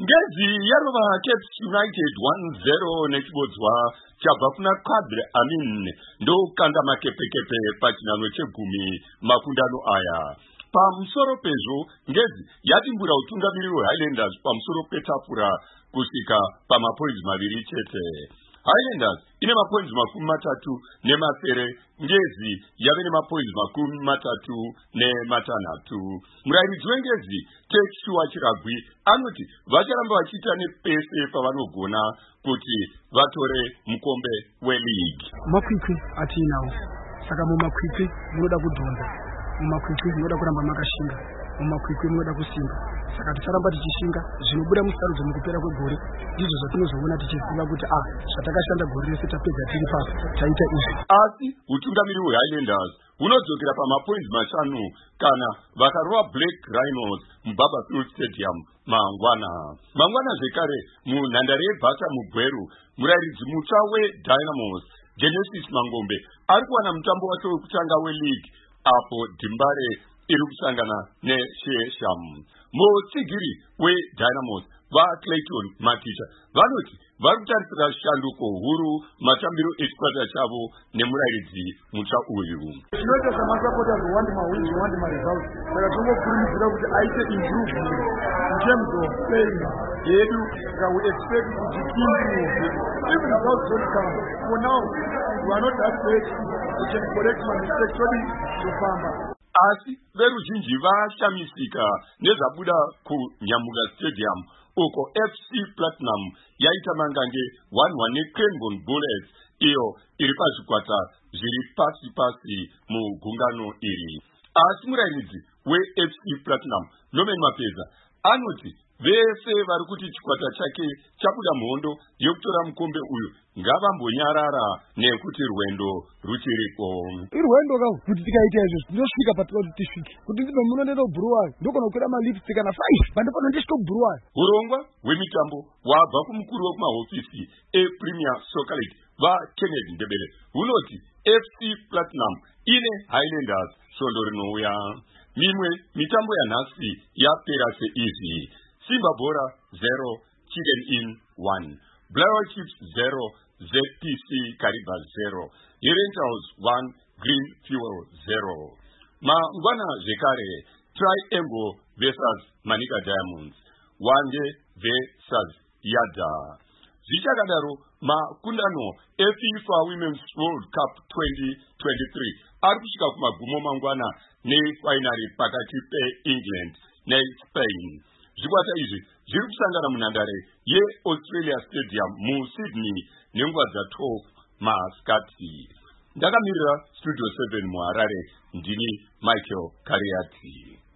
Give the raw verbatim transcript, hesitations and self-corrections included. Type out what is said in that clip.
Ngezi yarova Cape United one zero nechibodzwa chabva kuna Kadri Amin ndokanda makepekepe pachinano chegumi makundano aya. Pamusoro pezvo Ngezi yatimbura utungamiriri hweHighlanders pamusoro petafura kusvika pamapoints maviri chete. Highlanders ine mapoints makumi matatu nemasere, Ngezi yave nemapoints makumi matatu nematanhatu. Murairidzi weNgezi Tekshua Chiragwi anoti vacharamba vachiita nepese pavanogona kuti vatore mukombe weligi. Makwikwi atinawo saka mumakwikwi munoda kudhonza, mumakwikwi munoda kuramba makashinga, mumakwikwi munoda kusimba. Saka tisaramba tichishinga zvinobuda musarudzo mukupera kwegore ndizvo zvatinozoona tichiziva kuti ah zvatakashanda gore rese tapedza tiri pa taita izvi. Asi utungamiri hweHighlanders hunodzokera pamapoints mashanu kana vakarova Black Rhinos muBarberfield Stadium mangwana. Mangwana zvekare munhandare yeBhasa muGweru, murairidzi mutsva weDynamos Genesis Mangombe ari kuwana mutambo wacho wekutanga weligi apo Dimbare iri kusangana neShesham. Mutsigiri weDynamos vaClayton Maticha vanoti vari kutarisira shanduko huru matambiro echikwata chavo nemurairidzi mutsva uyu. Zvinoita samasapota zvowandi mawini zvowandi maresults, saka tonokurumidzira kuti aite improvement in terms of playing yedu, saka we expect kuti improve. If results don't come, for now we are not that great, we can correct my mistakes todi tofamba. Asi veruzhinji vashamisika nezvabuda kuNyamuga Stadium uko F C Platinum yaita mangange one one neCranbourne Bullets iyo iri pazvikwata zviri pasi pasi mugungano iri. Asi murairidzi weF C Platinum Norman Mapeza anoti vese vari kuti chikwata chake chabuda mhondo yekutora mukombe uyu ngavambonyarara nekuti rwendo ruchiriko. Irwendo ka kuti tikaita izvo tinosvika patinoti tisvike kuti ndino munoenda kubhuruwayo ndokona kukwira malipsi kana five pandopano ndisvika kubhuruwayo. Urongwa hwemitambo hwabva kumukuru wekumahofisi ePremier Soccer League vaKennedy Ndebele hunoti F C Platinum ine Highlanders svondo rinouya. Mimwe mitambo yanhasi yapera seizvi: Simba Bora zero, Chicken Inn one, Blair Chiefs zero, Z P C Kariba zero, Rentals one, Green Fuel zero. Mangwana zvekare Triangle versus Manika Diamonds, Wande versus Yada. Zvichakadaro makundano eFIFA Women's World Cup twenty twenty-three ari kusvika kumagumo mangwana nefainari pakati peEngland neSpain. Zvikwata izvi zviri kusangana munhandare yeAustralia Stadium muSydney nenguva dza12 masikati. Ndakamirira Studio seven muHarare, ndini Michael Kariati.